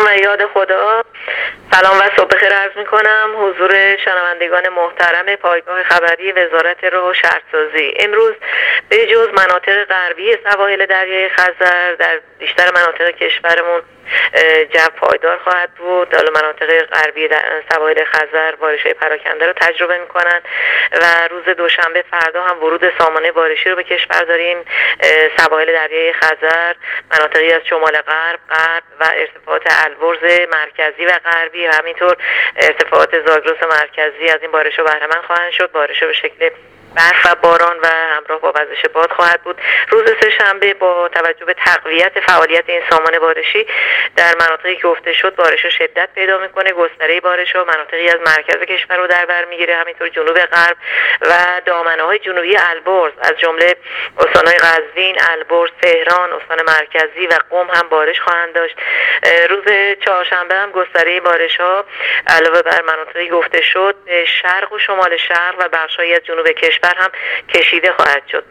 و یاد خدا. سلام و صبح بخیر عرض می‌کنم حضور شنوندگان محترم پایگاه خبری وزارت راه و شهرسازی. امروز به جز مناطق غربی سواحل دریای خزر در بیشتر مناطق کشورمون جو پایدار خواهد بود. حالا مناطق غربی سواحل خزر بارش‌های پراکنده رو تجربه می‌کنند و روز دوشنبه فردا هم ورود سامانه بارشی رو به کشور داریم. سواحل دریای خزر مناطقی از شمال غرب و ارتفاعات البرز مرکزی و غربی و همینطور ارتفاعات زاگرس مرکزی از این بارش‌ها بهره مند خواهند شد. بارش‌ها به شکل برف و باران و همراه با وزش باد خواهد بود. روز سه‌شنبه با توجه به تقویت فعالیت این سامانه بارشی در مناطقی که گفته شد بارش شدت پیدا میکنه. گستره بارش‌ها مناطقی از مرکز کشور رو در بر میگیره، همینطور جنوب غرب و دامنه‌های جنوبی البرز از جمله استان‌های قزوین، البرز، تهران، استان مرکزی و قم هم بارش خواهند داشت. روز چهارشنبه هم گستره بارش‌ها علاوه بر مناطقی گفته شد به شرق و شمال شرق و بخش‌هایی از جنوب کشور هم کشیده خواهد شد.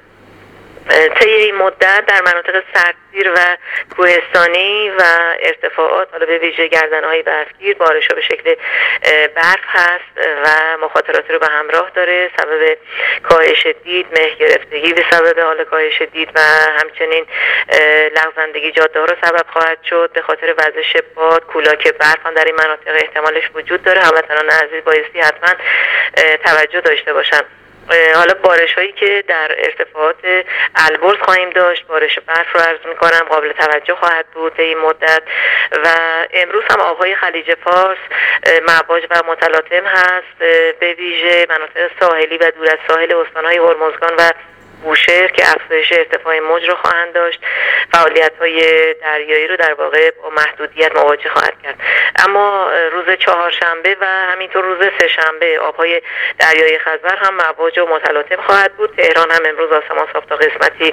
طی این مدت در مناطق سردسیر و کوهستانی و ارتفاعات حالا به ویژه گردنه‌های برفگیر بارش‌ها به شکل برف هست و مخاطراتی رو به همراه داره. سبب کاهش دید، مه گرفتگی به سبب حال کاهش دید و همچنین لغزندگی جاده‌ها رو سبب خواهد شد. به خاطر وزش باد، کولاک برف هم در این مناطق احتمالش وجود داره. هموطنان عزیز بایستی حتما توجه داشته باشن. حالا بارش هایی که در ارتفاعات البرز خواهیم داشت، بارش برف رو عرض می‌کنم قابل توجه خواهد بود این مدت و امروز هم آبهای خلیج فارس مواج و متلاطم هست، به ویژه مناطق ساحلی و دور از ساحل استان‌های هرمزگان و بوشهر که افزایش ارتفاع موج رو خواهند داشت. فعالیت‌های دریایی رو در واقع با محدودیت مواجه خواهد کرد. اما روز چهارشنبه و همینطور روز سه‌شنبه آب‌های دریای خزر هم مواج و متلاطم خواهد بود. تهران هم امروز آسمان صاف تا قسمتی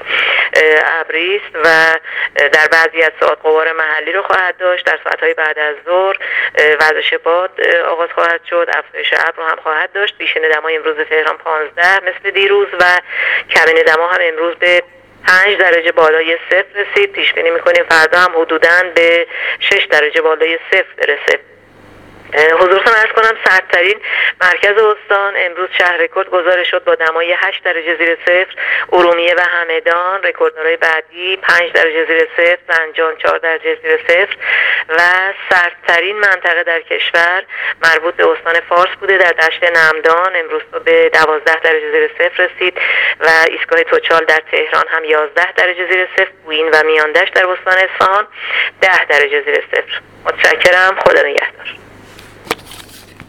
ابری است و در بعضی از ساعات غبار محلی رو خواهد داشت. در ساعت‌های بعد از ظهر وزش باد آغاز خواهد شد، افزایش ابر هم خواهد داشت. بیشترین دمای امروز تهران 15 مثل دیروز و کمین دما هم امروز به 5 درجه بالای صفر رسید. پیش بینی می‌کنیم فردا هم حدوداً به 6 درجه بالای صفر برسه. حضورتون عرض کنم سردترین مرکز استان امروز شهر رکورد گزارش شد با دمای 8 درجه زیر صفر. ارومیه و همدان رکورددارای بعدی 5 درجه زیر صفر، زنجان 4 درجه زیر صفر و سردترین منطقه در کشور مربوط به استان فارس بوده. در دشت نمدان امروز به 12 درجه زیر صفر رسید و ایستگاه توچال در تهران هم 11 درجه زیر صفر. بوین و میاندشت در استان اصفهان 10 درجه زیر صفر. متشکرم. خدا نگهدار.